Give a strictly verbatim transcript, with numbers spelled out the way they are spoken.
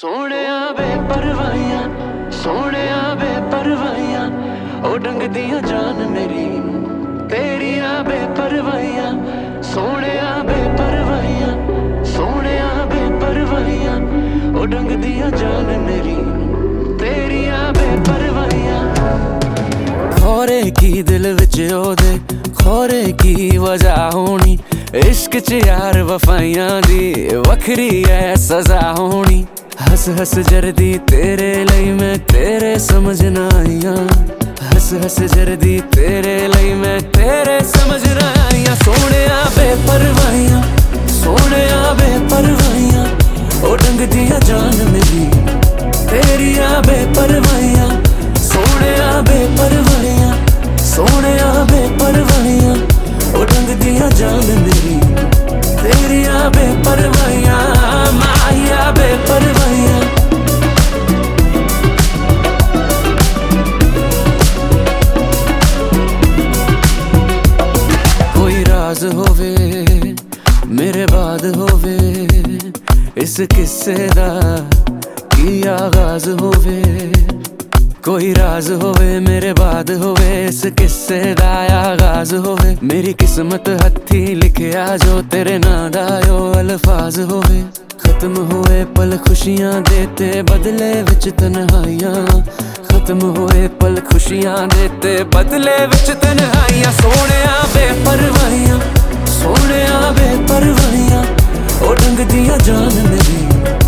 सोहणिया वे परवाइयां, सोहणिया वे परवाइयां, ओ डंगदियां जान मेरी तेरियां वे परवाइयां, सोहणिया वे परवाइयां, सोहणिया वे परवाइयां, ओ डंगदियां जान मेरी तेरियां वे परवाइयां। खोरे की दिल विच ओदे खोरे की वजह होनी, इश्क च यार वफाइयां दी वखरी है सजा होनी। हस हस जरदी तेरे लई मैं तेरे समझ ना आईया, हस हस जरदी तेरे लई मैं तेरे समझ ना आईया। सोहणिया वे परवाइयां, सोहणिया वे परवाइयां, ओ डंगदियां जान मेरी तेरियां वे परवाइयां, सोहणिया वे परवाइयां, सोहणिया वे परवाइयां, ओ डंगदियां जान मेरी तेरियां वे परवाइयां, माहिया वे परवाइयां। कोई राज होवे मेरे बाद होवे, इस किस्से दा की आगाज होवे। कोई राज होवे मेरे बाद होवे, इस किस्से दा आगाज होवे। मेरी किस्मत हथी लिखिया जो तेरे नां दा ओ अल्फाज होवे। खत्म होए पल खुशियां देते बदले विच तन्हाइयां, खत्म होए पल खुशियां देते बदले विच तन्हाइयां। सोहणिया वे परवाइयां, सोहणिया वे परवाइयां, ओ डंगदियां जान मेरी